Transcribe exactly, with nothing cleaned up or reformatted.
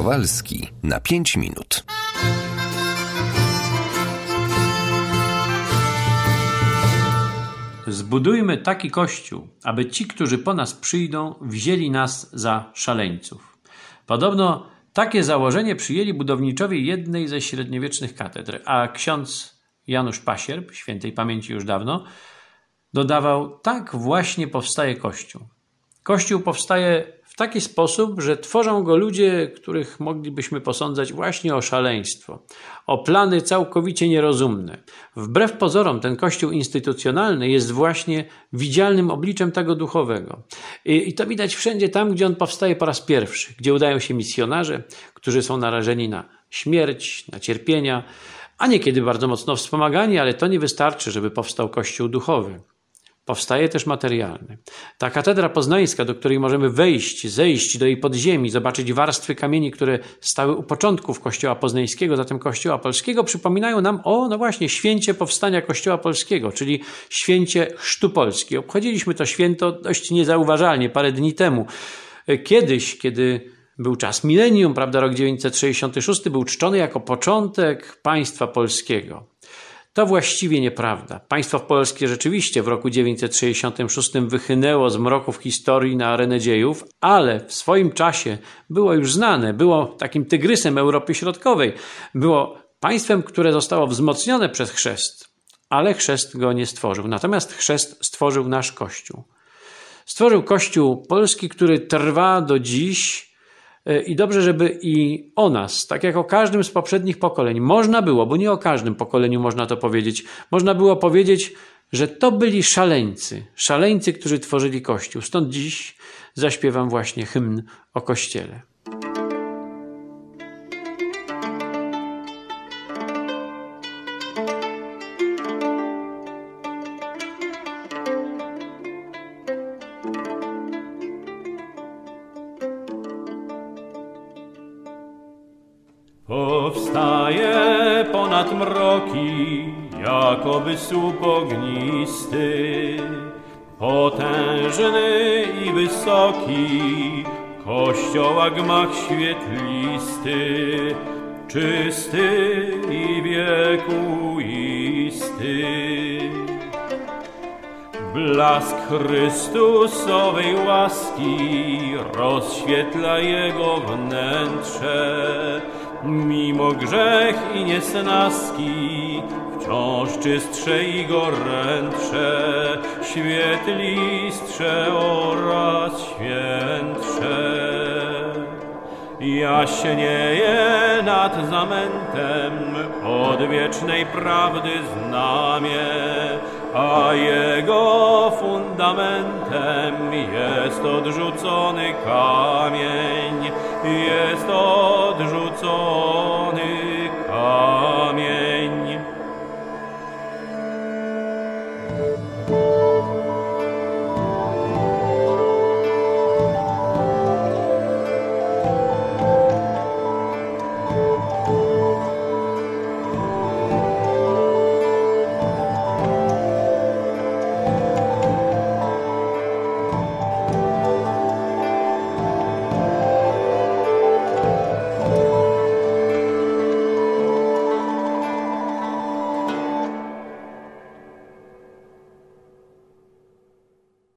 Kowalski na pięć minut. Zbudujmy taki kościół, aby ci, którzy po nas przyjdą, wzięli nas za szaleńców. Podobno takie założenie przyjęli budowniczowie jednej ze średniowiecznych katedr, a ksiądz Janusz Pasierb, świętej pamięci już dawno, dodawał: tak właśnie powstaje Kościół. Kościół powstaje w taki sposób, że tworzą go ludzie, których moglibyśmy posądzać właśnie o szaleństwo, o plany całkowicie nierozumne. Wbrew pozorom ten Kościół instytucjonalny jest właśnie widzialnym obliczem tego duchowego. I, i to widać wszędzie tam, gdzie on powstaje po raz pierwszy, gdzie udają się misjonarze, którzy są narażeni na śmierć, na cierpienia, a niekiedy bardzo mocno wspomagani, ale to nie wystarczy, żeby powstał Kościół duchowy. Powstaje też materialny. Ta katedra poznańska, do której możemy wejść, zejść do jej podziemi, zobaczyć warstwy kamieni, które stały u początków Kościoła Poznańskiego, zatem Kościoła Polskiego, przypominają nam o, no właśnie, święcie powstania Kościoła Polskiego, czyli święcie Chrztu Polski. Obchodziliśmy to święto dość niezauważalnie parę dni temu. Kiedyś, kiedy był czas milenium, prawda, rok dziewięćset sześćdziesiąty szósty był czczony jako początek państwa polskiego. To właściwie nieprawda. Państwo polskie rzeczywiście w roku dziewięćset sześćdziesiątym szóstym wychynęło z mroków historii na arenę dziejów, ale w swoim czasie było już znane, było takim tygrysem Europy Środkowej. Było państwem, które zostało wzmocnione przez chrzest, ale chrzest go nie stworzył. Natomiast chrzest stworzył nasz Kościół. Stworzył Kościół polski, który trwa do dziś. I dobrze, żeby i o nas, tak jak o każdym z poprzednich pokoleń, można było, bo nie o każdym pokoleniu można to powiedzieć, można było powiedzieć, że to byli szaleńcy, szaleńcy, którzy tworzyli Kościół. Stąd dziś zaśpiewam właśnie hymn o Kościele. Powstaje ponad mroki, jakoby słup ognisty, potężny i wysoki, Kościoła gmach świetlisty, czysty i wiekuisty. Blask Chrystusowej łaski rozświetla Jego wnętrze. Mimo grzech i niesnaski wciąż czystsze i gorętsze, świetlistsze oraz świętsze. Jaśnieje nad zamętem odwiecznej prawdy znamie, a jego fundamentem jest odrzucony kamień, jest odrzucony